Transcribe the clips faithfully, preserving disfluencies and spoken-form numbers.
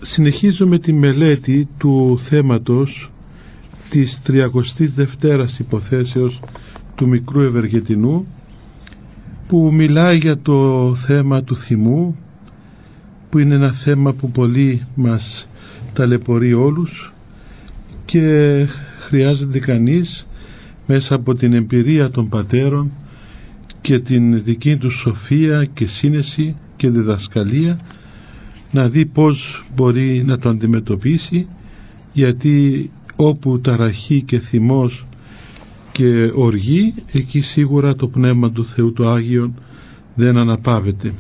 Συνεχίζω με τη μελέτη του θέματος της τριακοστής δευτέρας υποθέσεως του Μικρού Ευεργετινού, που μιλάει για το θέμα του θυμού, που είναι ένα θέμα που πολύ μας ταλαιπωρεί όλους και χρειάζεται κανείς μέσα από την εμπειρία των πατέρων και την δική του σοφία και σύνεση και διδασκαλία να δει πώς μπορεί να το αντιμετωπίσει, γιατί όπου ταραχή και θυμός και οργή, εκεί σίγουρα το Πνεύμα του Θεού το Άγιον δεν αναπαύεται.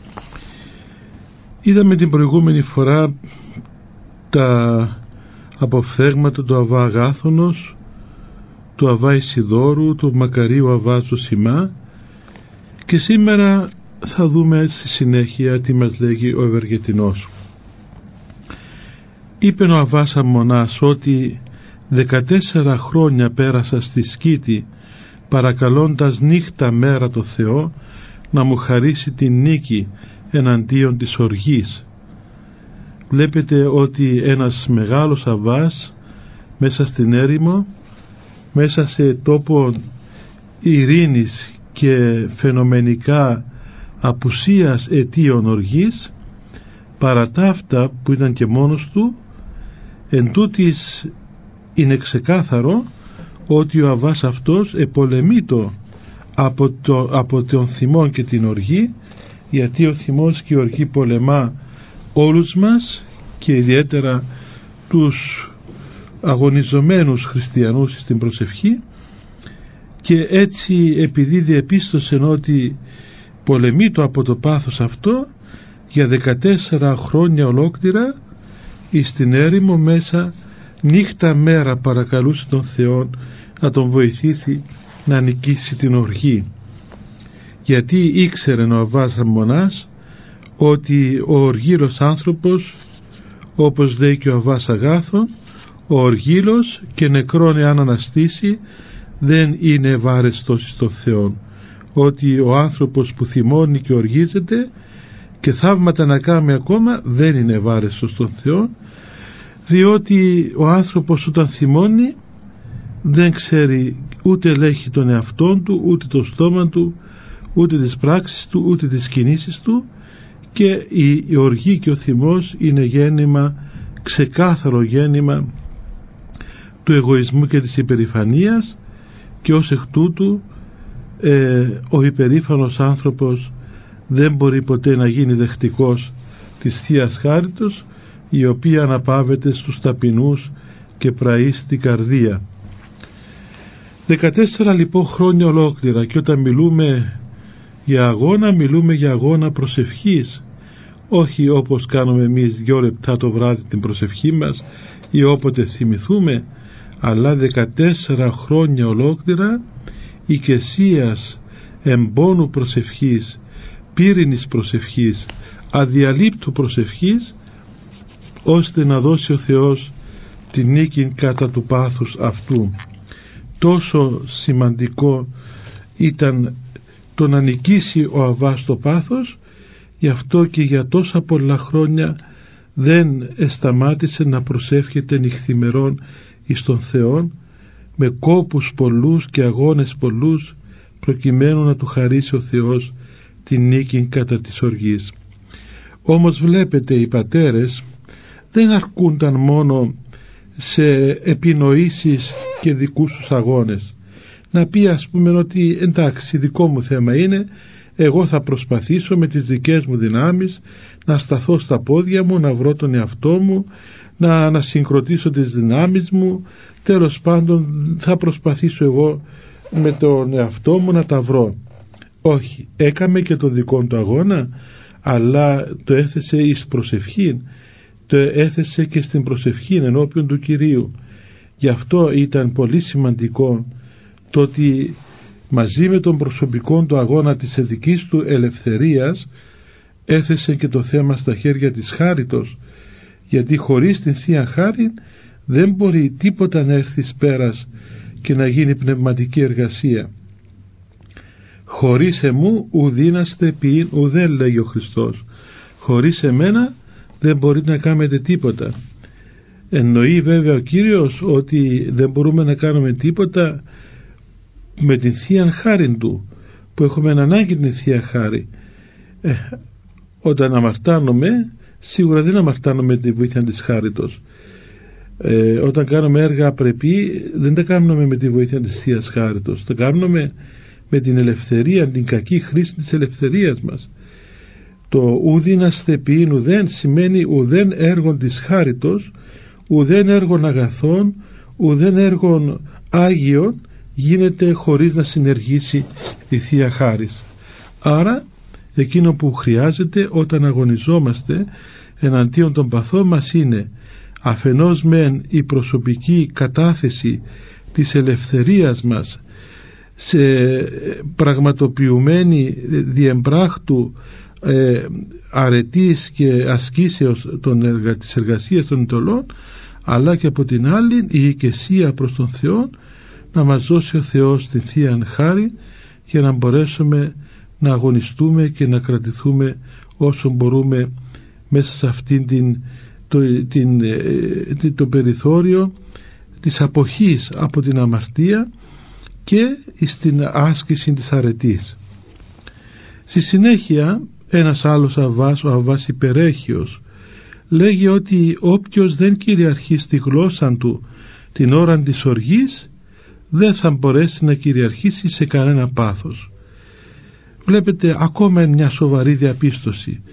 Είδαμε την προηγούμενη φορά τα αποφθέγματα του Αββά Αγάθωνος, του Αββά Ισιδώρου, του Μακαρίου Αββά Ζωσιμά, και σήμερα θα δούμε στη συνέχεια τι μας λέγει ο Ευεργετινός. Είπε ο Αββάς Αμμονάς ότι δεκατέσσερα χρόνια πέρασα στη σκήτη παρακαλώντας νύχτα μέρα το Θεό να μου χαρίσει την νίκη εναντίον της οργής. Βλέπετε ότι ένας μεγάλος Αββάς μέσα στην έρημο, μέσα σε τόπο ειρήνης και φαινομενικά απουσίας αιτίων οργής, παρά τα αυτά που ήταν και μόνος του, εν τούτης είναι ξεκάθαρο ότι ο Αββάς αυτός επολεμείτο από, το, από τον θυμό και την οργή, γιατί ο θυμός και η οργή πολεμά όλους μας και ιδιαίτερα τους αγωνιζομένους χριστιανούς στην προσευχή, και έτσι επειδή διεπίστωσε ότι πολεμείτο από το πάθος αυτό, για δεκατέσσερα χρόνια ολόκληρα εις την έρημο μέσα νύχτα μέρα παρακαλούσε τον Θεό να τον βοηθήσει να νικήσει την οργή, γιατί ήξερε ο Αββάς Αμμονάς ότι ο οργήλος άνθρωπος, όπως λέει και ο Αββάς Αγάθων, ο οργήλος και νεκρόν εάν αναστήσει δεν είναι ευάρεστος στον Θεό, ότι ο άνθρωπος που θυμώνει και οργίζεται και θαύματα να κάνει ακόμα δεν είναι ευάρεστος στον Θεό, διότι ο άνθρωπος όταν θυμώνει δεν ξέρει ούτε ελέγχει τον εαυτόν του, ούτε το στόμα του, ούτε τις πράξεις του, ούτε τις κινήσεις του, και η, η οργή και ο θυμός είναι γέννημα, ξεκάθαρο γέννημα του εγωισμού και της υπερηφανίας, και ως εκ τούτου ε, ο υπερήφανος άνθρωπος δεν μπορεί ποτέ να γίνει δεχτικός της Θείας Χάριτος, η οποία αναπαύεται στους ταπεινούς και πραεί στην καρδία. δεκατέσσερα λοιπόν χρόνια ολόκληρα, και όταν μιλούμε για αγώνα, μιλούμε για αγώνα προσευχής, όχι όπως κάνουμε εμείς δυο λεπτά το βράδυ την προσευχή μας ή όποτε θυμηθούμε, αλλά δεκατέσσερα χρόνια ολόκληρα οικεσίας, εμπόνου προσευχής, πύρινης προσευχής, αδιαλείπτου προσευχής, ώστε να δώσει ο Θεός την νίκη κατά του πάθους αυτού. Τόσο σημαντικό ήταν το να νικήσει ο Αββάς το πάθος, γι' αυτό και για τόσα πολλά χρόνια δεν εσταμάτησε να προσεύχεται νυχθημερών εις τον Θεόν, με κόπους πολλούς και αγώνες πολλούς, προκειμένου να του χαρίσει ο Θεός την νίκη κατά της οργής. Όμως βλέπετε, οι πατέρες δεν αρκούνταν μόνο σε επινοήσεις και δικούς τους αγώνες. Να πει ας πούμε ότι εντάξει, δικό μου θέμα είναι, εγώ θα προσπαθήσω με τις δικές μου δυνάμεις να σταθώ στα πόδια μου, να βρω τον εαυτό μου, να ανασυγκροτήσω τις δυνάμεις μου, τέλος πάντων θα προσπαθήσω εγώ με τον εαυτό μου να τα βρω. Όχι, έκαμε και το δικό του αγώνα, αλλά το έθεσε εις προσευχή, το έθεσε και στην προσευχή ενώπιον του Κυρίου. Γι' αυτό ήταν πολύ σημαντικό το ότι μαζί με τον προσωπικό του αγώνα της ειδικής του ελευθερίας έθεσε και το θέμα στα χέρια της χάριτος, γιατί χωρίς την Θεία Χάρη δεν μπορεί τίποτα να έρθει πέρας και να γίνει πνευματική εργασία. Χωρίς εμού ουδήναστε ποιήν ουδέν, λέει ο Χριστός. Χωρίς εμένα δεν μπορείτε να κάνετε τίποτα. Εννοεί βέβαια ο Κύριος ότι δεν μπορούμε να κάνουμε τίποτα με την Θεία Χάριν Του, που έχουμε ανάγκη την Θεία Χάρη. ε, όταν αμαρτάνομαι, σίγουρα δεν αμαρτάνομαι με τη βοήθεια της χάριτος. ε, όταν κάνουμε έργα απρεπή, δεν τα κάνουμε με τη βοήθεια της Θείας Χάριτος, τα κάνουμε με την ελευθερία, την κακή χρήση της ελευθερίας μας. Το ουδήν ασθεποιήν ουδέν σημαίνει ουδέν έργων της χάριτος, ουδέν έργων αγαθών, ουδέν έργων άγιων γίνεται χωρίς να συνεργήσει η Θεία Χάρις. Άρα εκείνο που χρειάζεται όταν αγωνιζόμαστε εναντίον των παθών μας είναι αφενός μεν η προσωπική κατάθεση της ελευθερίας μας σε πραγματοποιημένη διεμπράκτου ε, αρετής και ασκήσεως των εργα, της εργασίας των εντολών, αλλά και από την άλλη η οικεσία προς τον Θεό, να μας δώσει ο Θεός την Θεία Χάρη για να μπορέσουμε να αγωνιστούμε και να κρατηθούμε όσο μπορούμε μέσα σε αυτήν την, το, την, την, το περιθώριο της αποχής από την αμαρτία και στην άσκηση της αρετής. Στη συνέχεια ένας άλλος Αββάς, ο Αββάς Υπερέχειος, λέγει ότι όποιος δεν κυριαρχεί στη γλώσσα του την ώρα της οργής δεν θα μπορέσει να κυριαρχήσει σε κανένα πάθος. Βλέπετε, ακόμα μια σοβαρή διαπίστωση.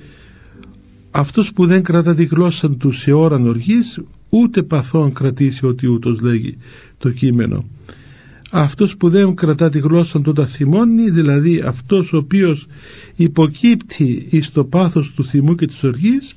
Αυτός που δεν κρατά τη γλώσσα του σε ώρα οργής, ούτε παθόν κρατήσει, ότι ούτως λέγει το κείμενο. Αυτός που δεν κρατά τη γλώσσα του τα θυμώνει, δηλαδή αυτός ο οποίος υποκύπτει εις το πάθος του θυμού και της οργής,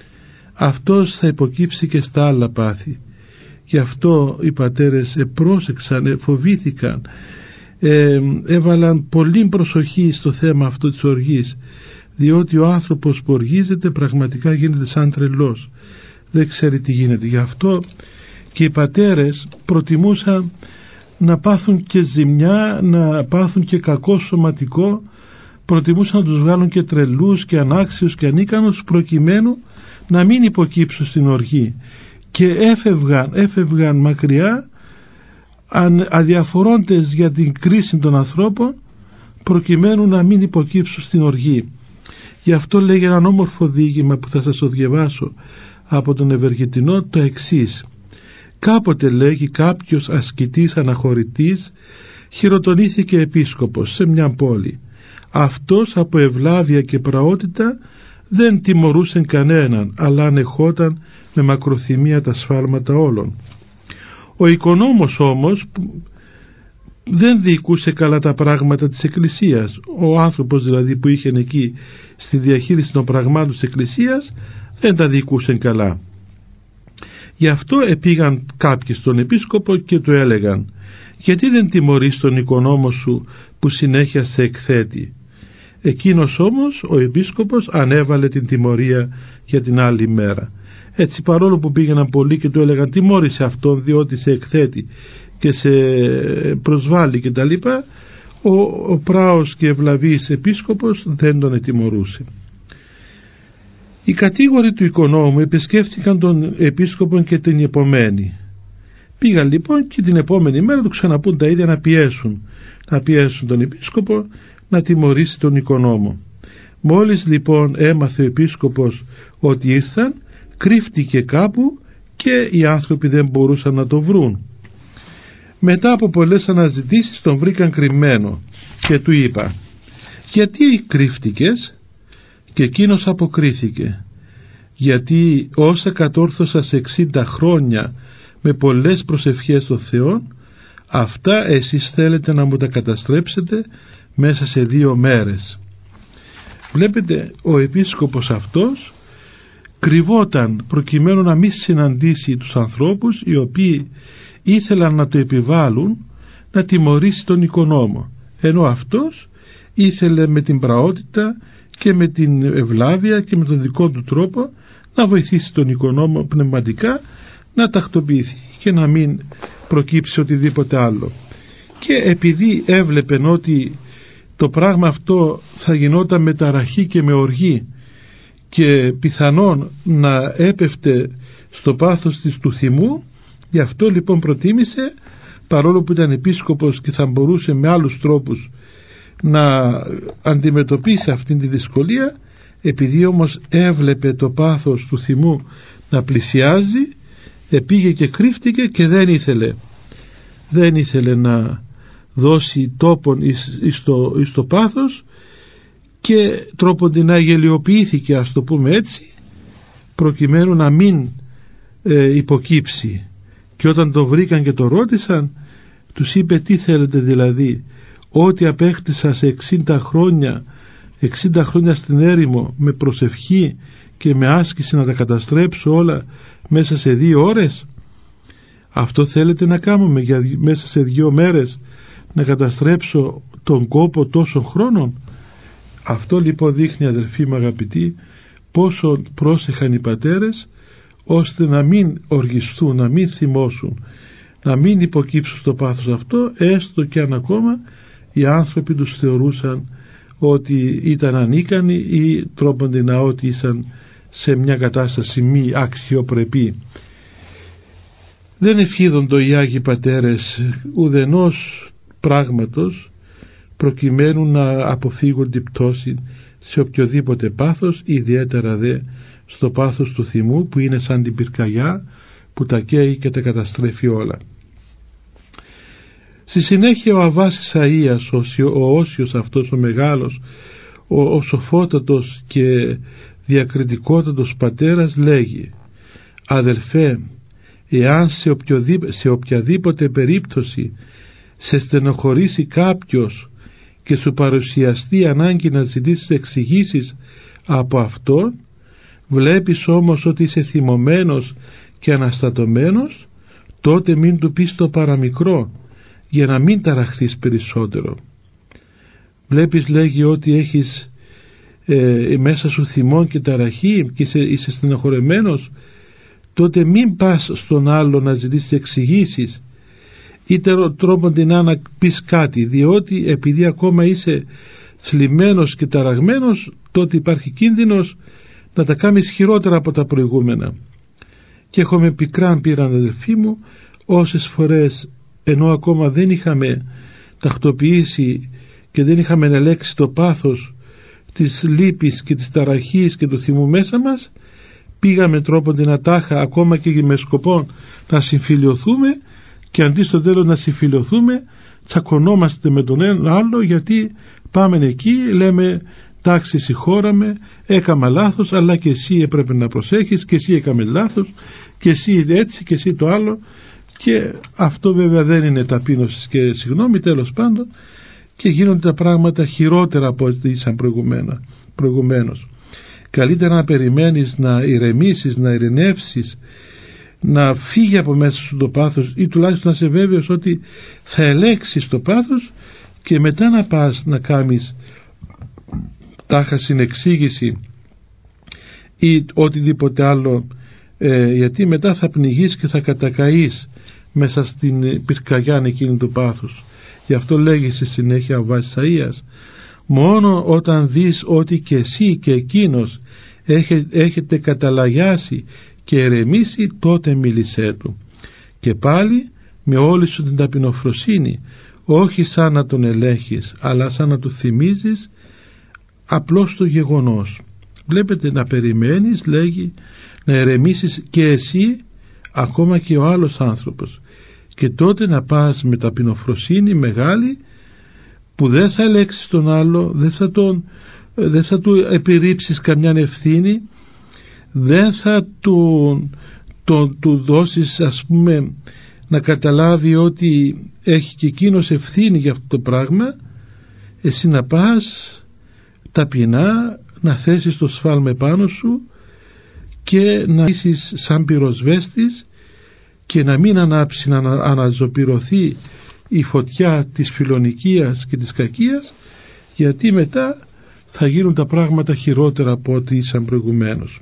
αυτός θα υποκύψει και στα άλλα πάθη. Γι' αυτό οι πατέρες επρόσεξαν, φοβήθηκαν, ε, έβαλαν πολύ προσοχή στο θέμα αυτό της οργής, διότι ο άνθρωπος που οργίζεται πραγματικά γίνεται σαν τρελός, δεν ξέρει τι γίνεται. Γι' αυτό και οι πατέρες προτιμούσαν να πάθουν και ζημιά, να πάθουν και κακό σωματικό, προτιμούσαν να τους βγάλουν και τρελούς και ανάξιους και ανίκανους, προκειμένου να μην υποκύψουν στην οργή, και έφευγαν, έφευγαν μακριά αδιαφορώντες για την κρίση των ανθρώπων, προκειμένου να μην υποκύψουν στην οργή. Γι' αυτό λέγει έναν όμορφο διήγημα που θα σας το διαβάσω από τον Ευεργετινό, το εξής. Κάποτε, λέγει, κάποιος ασκητής αναχωρητής χειροτονήθηκε επίσκοπος σε μια πόλη. Αυτός από ευλάβεια και πραότητα δεν τιμωρούσε κανέναν, αλλά ανεχόταν με μακροθυμία τα σφάλματα όλων. Ο οικονόμος όμως δεν διοικούσε καλά τα πράγματα της Εκκλησίας. Ο άνθρωπος δηλαδή που είχε εκεί στη διαχείριση των πραγμάτων της Εκκλησίας δεν τα διοικούσε καλά. Γι' αυτό επήγαν κάποιοι στον επίσκοπο και του έλεγαν: γιατί δεν τιμωρείς τον οικονόμο σου που συνέχεια σε εκθέτει? Εκείνος όμως ο επίσκοπος ανέβαλε την τιμωρία για την άλλη μέρα. Έτσι, παρόλο που πήγαιναν πολλοί και του έλεγαν τιμώρησε αυτόν διότι σε εκθέτει και σε προσβάλλει και τα λοιπά, ο, ο πράος και ευλαβής επίσκοπος δεν τον ετιμωρούσε. Οι κατήγοροι του οικονόμου επισκέφτηκαν τον επίσκοπο και την επομένη. Πήγαν λοιπόν και την επόμενη μέρα του ξαναπούν τα ίδια, να πιέσουν να πιέσουν τον επίσκοπο να τιμωρήσει τον οικονόμο. Μόλις λοιπόν έμαθε ο επίσκοπος ότι ήρθαν, κρύφτηκε κάπου και οι άνθρωποι δεν μπορούσαν να το βρουν. Μετά από πολλές αναζητήσεις τον βρήκαν κρυμμένο και του είπα: γιατί κρύφτηκες? Και εκείνος αποκρίθηκε: γιατί όσα κατόρθωσα σε εξήντα χρόνια με πολλές προσευχές των Θεών, αυτά εσείς θέλετε να μου τα καταστρέψετε μέσα σε δύο μέρες. Βλέπετε, ο επίσκοπος αυτός κρυβόταν προκειμένου να μην συναντήσει τους ανθρώπους οι οποίοι ήθελαν να το επιβάλλουν να τιμωρήσει τον οικονόμο, ενώ αυτός ήθελε με την πραότητα και με την ευλάβεια και με τον δικό του τρόπο να βοηθήσει τον οικονόμο πνευματικά να τακτοποιηθεί και να μην προκύψει οτιδήποτε άλλο. Και επειδή έβλεπεν ότι το πράγμα αυτό θα γινόταν με ταραχή και με οργή και πιθανόν να έπεφτε στο πάθος της του θυμού. Γι' αυτό λοιπόν προτίμησε, παρόλο που ήταν επίσκοπος και θα μπορούσε με άλλους τρόπους να αντιμετωπίσει αυτήν τη δυσκολία, επειδή όμως έβλεπε το πάθος του θυμού να πλησιάζει, επήγε και κρύφτηκε και δεν ήθελε δεν ήθελε να δώσει τόπον εις, εις, το, εις το πάθος, και τρόποντινά γελιοποιήθηκε, ας το πούμε έτσι, προκειμένου να μην ε, υποκύψει. Και όταν το βρήκαν και το ρώτησαν, τους είπε: τι θέλετε δηλαδή, ότι απέκτησα σε εξήντα χρόνια εξήντα χρόνια στην έρημο με προσευχή και με άσκηση να τα καταστρέψω όλα μέσα σε δύο ώρες? Αυτό θέλετε να κάνουμε για μέσα σε δύο μέρες να καταστρέψω τον κόπο τόσων χρόνων? Αυτό λοιπόν δείχνει, αδελφοί μου αγαπητοί, πόσο πρόσεχαν οι πατέρες ώστε να μην οργιστούν, να μην θυμώσουν, να μην υποκύψουν στο πάθος αυτό, έστω και αν ακόμα οι άνθρωποι τους θεωρούσαν ότι ήταν ανίκανοι ή τρόποντινα ότι ήσαν σε μια κατάσταση μη αξιοπρεπή. Δεν ευχίδοντο οι Άγιοι Πατέρες ουδενός πράγματος προκειμένου να αποφύγουν την πτώση σε οποιοδήποτε πάθος, ιδιαίτερα δε στο πάθος του θυμού, που είναι σαν την πυρκαγιά που τα καίει και τα καταστρέφει όλα. Στη συνέχεια ο Αββάς Ισαΐας, ο Όσιος αυτός ο μεγάλος, ο, ο σοφότατος και διακριτικότατος πατέρας, λέγει: αδελφέ, εάν σε, οποιοδήποτε, σε οποιαδήποτε περίπτωση σε στενοχωρήσει κάποιος και σου παρουσιαστεί ανάγκη να ζητήσεις εξηγήσεις από αυτόν, βλέπεις όμως ότι είσαι θυμωμένος και αναστατωμένος, τότε μην του πεις το παραμικρό, για να μην ταραχθείς περισσότερο. Βλέπεις, λέγει, ότι έχεις ε, μέσα σου θυμό και ταραχή και είσαι, είσαι στενοχωρεμένος, τότε μην πας στον άλλο να ζητήσεις εξηγήσεις, είτε τρόποντινά να πεις κάτι, διότι επειδή ακόμα είσαι θλιμμένος και ταραγμένος, τότε υπάρχει κίνδυνος να τα κάνεις χειρότερα από τα προηγούμενα. Και έχουμε πικράν πήραν, αδελφοί μου, όσες φορές, ενώ ακόμα δεν είχαμε τακτοποιήσει και δεν είχαμε ελέγξει το πάθος της λύπης και της ταραχής και του θυμού μέσα μας, πήγαμε τρόποντινα τάχα, ακόμα και με σκοπό να συμφιλιωθούμε, και αντί στο τέλος να συμφιλιωθούμε τσακωνόμαστε με τον ένα άλλο, γιατί πάμε εκεί, λέμε εντάξει συγχώραμε, έκαμα λάθος, αλλά και εσύ έπρεπε να προσέχεις, και εσύ έκαμε λάθος, και εσύ έτσι και εσύ το άλλο. Και αυτό βέβαια δεν είναι ταπείνωση και συγγνώμη, τέλος πάντων, και γίνονται τα πράγματα χειρότερα από ό,τι ήσαν προηγουμένως. Καλύτερα να περιμένεις να ηρεμήσεις, να ειρηνεύσεις, να φύγει από μέσα σου το πάθος, ή τουλάχιστον να σε βέβαιος ότι θα ελέγξεις το πάθος, και μετά να πας να κάνεις τάχα συνεξήγηση ή οτιδήποτε άλλο, ε, γιατί μετά θα πνιγείς και θα κατακαείς μέσα στην πυρκαγιά εκείνη του πάθους. Γι' αυτό λέγει στη συνέχεια ο Αββάς Ισαΐας: μόνο όταν δεις ότι και εσύ και εκείνος έχετε καταλαγιάσει και ερεμήσει, τότε μίλησέ του, και πάλι με όλη σου την ταπεινοφροσύνη, όχι σαν να τον ελέγχεις, αλλά σαν να του θυμίζεις απλώς το γεγονός. Βλέπετε, να περιμένεις, λέγει, να ερεμήσεις και εσύ, ακόμα και ο άλλος άνθρωπος, και τότε να πας με ταπεινοφροσύνη μεγάλη, που δεν θα ελέγξεις τον άλλο, δεν θα, τον, δεν θα του επιρρύψεις καμιά ευθύνη, δεν θα του, το, του δώσεις, ας πούμε, να καταλάβει ότι έχει και εκείνος ευθύνη για αυτό το πράγμα. Εσύ να πας ταπεινά, να θέσεις το σφάλμα επάνω σου και να είσαι σαν πυροσβέστης, και να μην ανάψει, να αναζωπυρωθεί η φωτιά της φιλονικίας και της κακίας, γιατί μετά θα γίνουν τα πράγματα χειρότερα από ό,τι ήσαν προηγουμένως.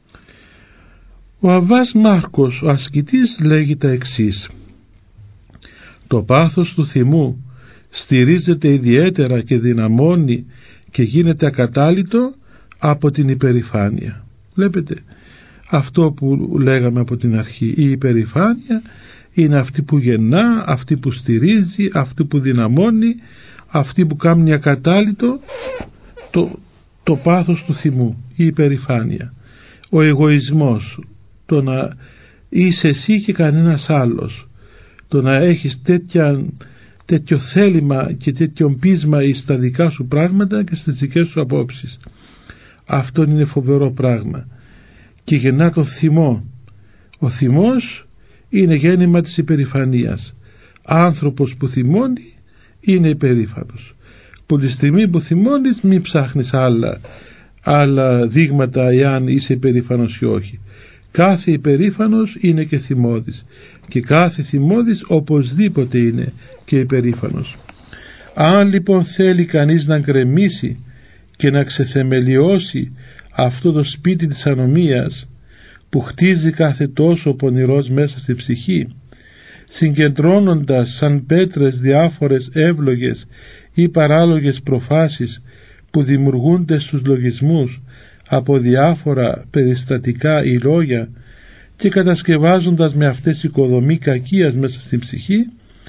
Ο Αββάς Μάρκος, ο ασκητής, λέγει τα εξής: το πάθος του θυμού στηρίζεται ιδιαίτερα και δυναμώνει και γίνεται ακατάλητο από την υπερηφάνεια. Βλέπετε, αυτό που λέγαμε από την αρχή, η υπερηφάνεια είναι αυτή που γεννά, αυτή που στηρίζει, αυτή που δυναμώνει, αυτή που κάνει ακατάλυτο το, το πάθος του θυμού, η υπερηφάνεια, ο εγωισμός, το να είσαι εσύ και κανένας άλλος, το να έχεις τέτοια, τέτοιο θέλημα και τέτοιο πείσμα στα δικά σου πράγματα και στις δικές σου απόψεις. Αυτό είναι φοβερό πράγμα και γεννά το θυμό. Ο θυμός είναι γέννημα της υπερηφανίας. Άνθρωπος που θυμώνει είναι υπερήφανος. Που τη στιγμή που θυμώνεις μην ψάχνεις άλλα, άλλα δείγματα εάν είσαι υπερήφανος ή όχι. Κάθε υπερήφανος είναι και θυμώδης και κάθε θυμώδης οπωσδήποτε είναι και υπερήφανος. Αν λοιπόν θέλει κανείς να γκρεμίσει και να ξεθεμελιώσει αυτό το σπίτι της ανομίας που χτίζει κάθε τόσο πονηρός μέσα στη ψυχή, συγκεντρώνοντας σαν πέτρες διάφορες εύλογες ή παράλογες προφάσεις που δημιουργούνται στους λογισμούς από διάφορα περιστατικά ή λόγια και κατασκευάζοντας με αυτές οικοδομή κακίας μέσα στην ψυχή,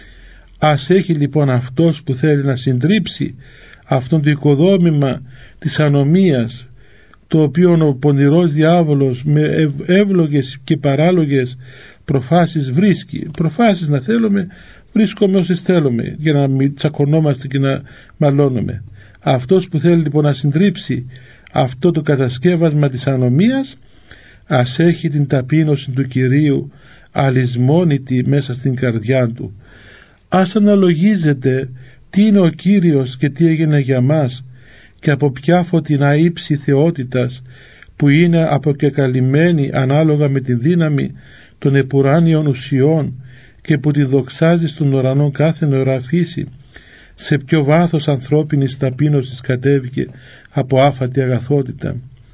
ας έχει λοιπόν αυτός που θέλει να συντρίψει αυτόν το οικοδόμημα της ανομίας, το οποίο ο πονηρός διάβολος με εύλογες και παράλογες προφάσεις βρίσκει. Προφάσεις να θέλουμε, βρίσκουμε όσες θέλουμε για να μην τσακωνόμαστε και να μαλώνουμε. Αυτός που θέλει λοιπόν να συντρίψει αυτό το κατασκεύασμα της ανομίας, ας έχει την ταπείνωση του Κυρίου αλυσμόνητη μέσα στην καρδιά του. Ας αναλογίζεται τι είναι ο Κύριος και τι έγινε για μας και από ποια φωτεινά ύψη θεότητας που είναι αποκεκαλυμμένη ανάλογα με τη δύναμη των επουράνιων ουσιών και που τη δοξάζει στον ουρανό κάθε νεωρά φύση, σε ποιο βάθος ανθρώπινης ταπείνωσης κατέβηκε από άφατη αγαθότητα.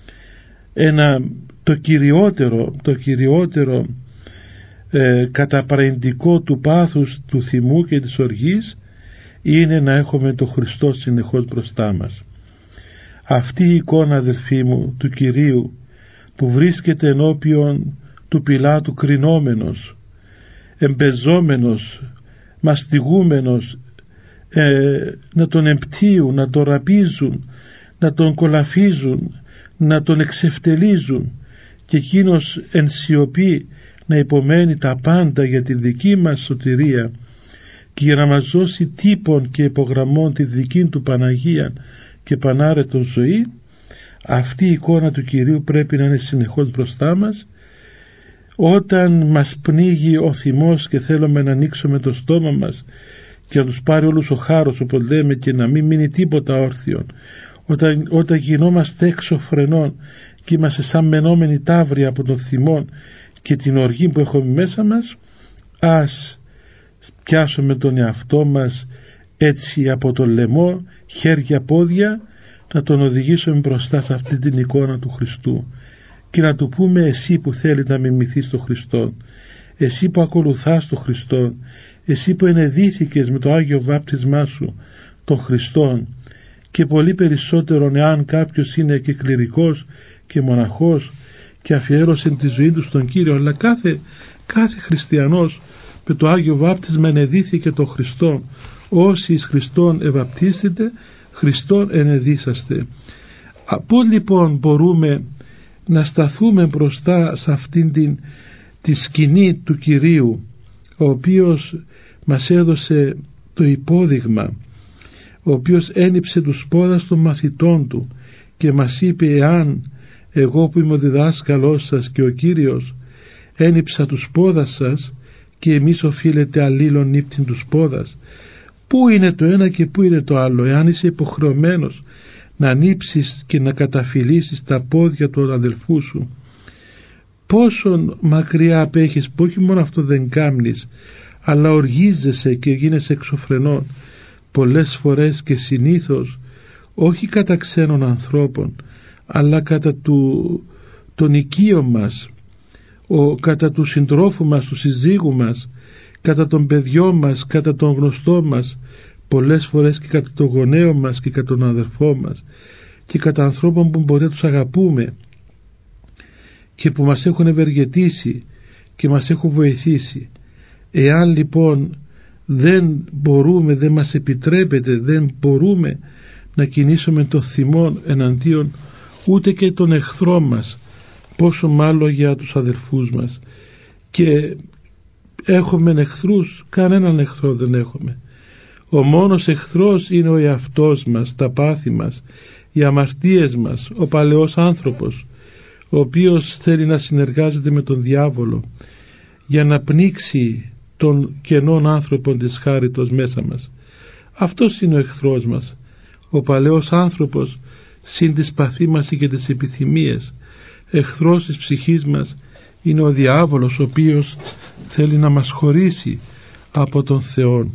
Ένα, το κυριότερο, το κυριότερο ε, καταπραγητικό του πάθους, του θυμού και της οργής είναι να έχουμε το Χριστό συνεχώς μπροστά μας. Αυτή η εικόνα, αδελφοί μου, του Κυρίου που βρίσκεται ενώπιον του Πιλάτου κρινόμενος, εμπεζόμενος, μαστιγούμενος, ε, να τον εμπτύουν, να τον ραπίζουν, να τον κολαφίζουν, να τον εξευτελίζουν και εκείνος εν σιωπή να υπομένει τα πάντα για τη δική μας σωτηρία και για να μας δώσει τύπον και υπογραμμών τη δική του Παναγία και πανάρετο ζωή. Αυτή η εικόνα του Κυρίου πρέπει να είναι συνεχώς μπροστά μας. Όταν μας πνίγει ο θυμός και θέλουμε να ανοίξουμε το στόμα μας και να τους πάρει όλους ο χάρος, όπως λέμε, και να μην μείνει τίποτα όρθιο, όταν, όταν γινόμαστε έξω φρενών και είμαστε σαν μενόμενοι ταύροι από τον θυμό και την οργή που έχουμε μέσα μας, ας πιάσουμε τον εαυτό μας έτσι από το λαιμό, χέρια, πόδια, να τον οδηγήσουμε μπροστά σε αυτή την εικόνα του Χριστού και να του πούμε: εσύ που θέλει να μιμηθείς τον Χριστό, εσύ που ακολουθάς τον Χριστό, εσύ που ενεδύθηκες με το Άγιο Βάπτισμά σου τον Χριστόν, και πολύ περισσότερο εάν κάποιος είναι και κληρικός και μοναχός και αφιέρωσε τη ζωή του στον Κύριο, αλλά κάθε, κάθε χριστιανός με το Άγιο Βάπτισμα ενεδύθηκε τον Χριστό. Όσοι εις Χριστόν ευαπτίστητε, Χριστόν ενεδύσαστε. Πώς λοιπόν μπορούμε να σταθούμε μπροστά σε αυτήν την τη σκηνή του Κυρίου, ο οποίος μας έδωσε το υπόδειγμα, ο οποίος ένυψε τους πόδας των μαθητών του και μας είπε: εάν εγώ που είμαι ο διδάσκαλός σας και ο Κύριος ένυψα τους πόδας σας, και εμείς οφείλετε αλλήλων νύπτην τους πόδας. Πού είναι το ένα και πού είναι το άλλο? Εάν είσαι υποχρεωμένος να νύψεις και να καταφυλίσεις τα πόδια του αδελφού σου, πόσο μακριά απέχεις που όχι μόνο αυτό δεν κάμνεις, αλλά οργίζεσαι και γίνεσαι εξωφρενών πολλές φορές και συνήθως, όχι κατά ξένων ανθρώπων, αλλά κατά του, τον οικείο μας, ο, κατά του συντρόφου μας, του συζύγου μας, κατά τον παιδιό μας, κατά τον γνωστό μας, πολλές φορές και κατά τον γονέο μας και κατά τον αδερφό μας, και κατά ανθρώπων που μπορεί να τους αγαπούμε και που μας έχουν ευεργετήσει και μας έχουν βοηθήσει. Εάν λοιπόν δεν μπορούμε, δεν μας επιτρέπεται, δεν μπορούμε να κινήσουμε το θυμό εναντίον ούτε και των εχθρών μας, πόσο μάλλον για τους αδελφούς μας. Και έχουμε εχθρούς? Κανέναν εχθρό δεν έχουμε. Ο μόνος εχθρός είναι ο εαυτός μας, τα πάθη μας, οι αμαρτίες μας, ο παλαιός άνθρωπος, ο οποίος θέλει να συνεργάζεται με τον διάβολο για να πνίξει τον κενόν άνθρωπο της χάριτος μέσα μας. Αυτός είναι ο εχθρός μας, ο παλαιός άνθρωπος, συν τις παθήμαση και τις επιθυμίες. Εχθρός της ψυχής μας είναι ο διάβολος, ο οποίος θέλει να μας χωρίσει από τον Θεό.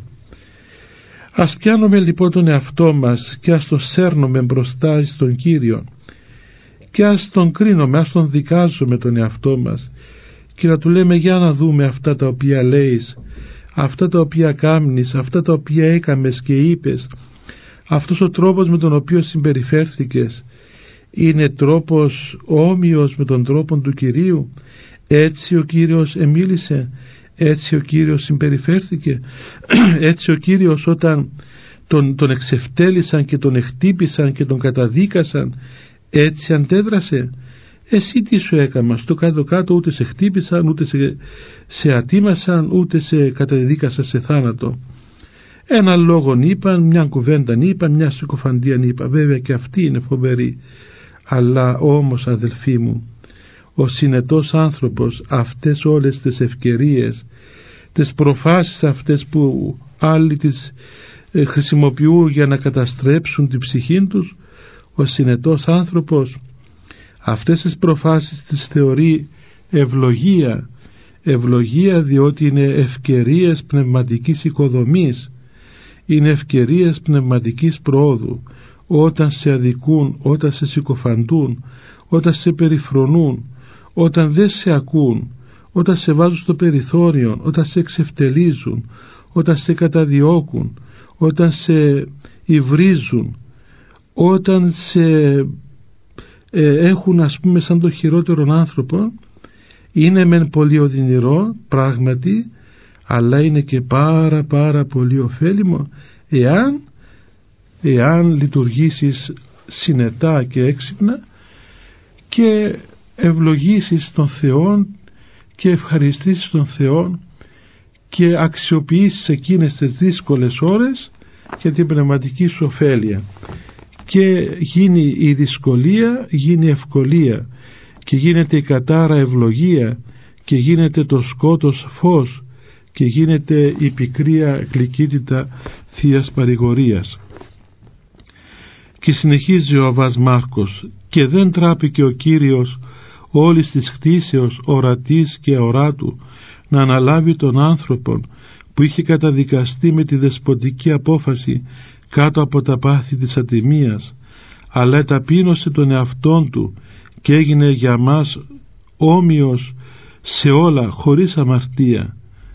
Ας πιάνουμε λοιπόν τον εαυτό μας και ας τον σέρνουμε μπροστά στον Κύριο και ας τον κρίνουμε, ας τον δικάζουμε τον εαυτό μας και να του λέμε: για να δούμε αυτά τα οποία λέεις, αυτά τα οποία κάμνεις, αυτά τα οποία έκαμες και είπες, αυτός ο τρόπος με τον οποίο συμπεριφέρθηκες είναι τρόπος όμοιος με τον τρόπο του Κυρίου? Έτσι ο Κύριος εμίλησε, έτσι ο Κύριος συμπεριφέρθηκε, έτσι ο Κύριος όταν τον, τον εξευτέλισαν και τον εκτύπησαν και τον καταδίκασαν, έτσι αντέδρασε? Εσύ τι σου έκαμα? Στο κάτω κάτω ούτε σε χτύπησαν, ούτε σε, σε ατίμασαν, ούτε σε καταδίκασαν σε θάνατο. Ένα λόγον είπαν, μια κουβέντα είπαν, μια συκοφαντία είπαν. Βέβαια και αυτή είναι φοβερή. Αλλά όμως, αδελφοί μου, ο συνετός άνθρωπος αυτές όλες τις ευκαιρίες, τις προφάσεις αυτές που άλλοι τις ε, χρησιμοποιούν για να καταστρέψουν την ψυχή τους, ο συνετός άνθρωπος αυτές τις προφάσεις τις θεωρεί ευλογία, ευλογία διότι είναι ευκαιρίες πνευματικής οικοδομής, είναι ευκαιρίες πνευματικής προόδου. Όταν σε αδικούν, όταν σε συκοφαντούν, όταν σε περιφρονούν, όταν δεν σε ακούν, όταν σε βάζουν στο περιθώριο, όταν σε εξευτελίζουν, όταν σε καταδιώκουν, όταν σε υβρίζουν, όταν σε ε, έχουν ας πούμε σαν το χειρότερο άνθρωπο, είναι μεν πολύ οδυνηρό πράγματι, αλλά είναι και πάρα πάρα πολύ ωφέλιμο εάν εάν λειτουργήσεις συνετά και έξυπνα και ευλογήσεις τον Θεό και ευχαριστήσεις τον Θεό και αξιοποιήσεις εκείνες τις δύσκολες ώρες για την πνευματική σου ωφέλεια και γίνει η δυσκολία, γίνει η ευκολία και γίνεται η κατάρα ευλογία και γίνεται το σκότος φως και γίνεται η πικρία γλυκύτητα Θείας παρηγορίας. Και συνεχίζει ο Αββάς Μάρκος: και δεν τράπηκε ο Κύριος όλης της κτήσεως ορατής και αοράτου να αναλάβει τον άνθρωπον που είχε καταδικαστεί με τη δεσποτική απόφαση κάτω από τα πάθη της ατιμίας, αλλά ταπείνωσε τον εαυτόν του και έγινε για μας όμοιος σε όλα χωρίς αμαρτία.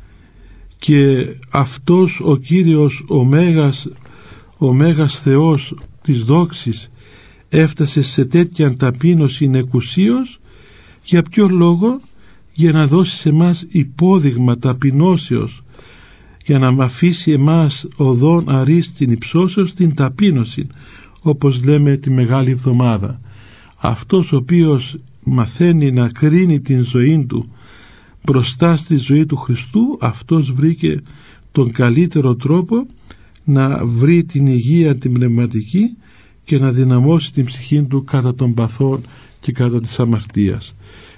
Και αυτός ο Κύριος ο Μέγας, ο Μέγας Θεός της δόξης έφτασε σε τέτοια ταπείνωση εκουσίως. Για ποιο λόγο? Για να δώσει σε εμάς υπόδειγμα ταπεινώσεως, για να αφήσει εμάς οδόν αρίστην υψώσεως την ταπείνωση, όπως λέμε τη Μεγάλη Εβδομάδα. Αυτός ο οποίος μαθαίνει να κρίνει την ζωή του μπροστά στη ζωή του Χριστού, αυτός βρήκε τον καλύτερο τρόπο να βρει την υγεία την πνευματική και να δυναμώσει την ψυχή του κατά των παθών και κατά της αμαρτίας.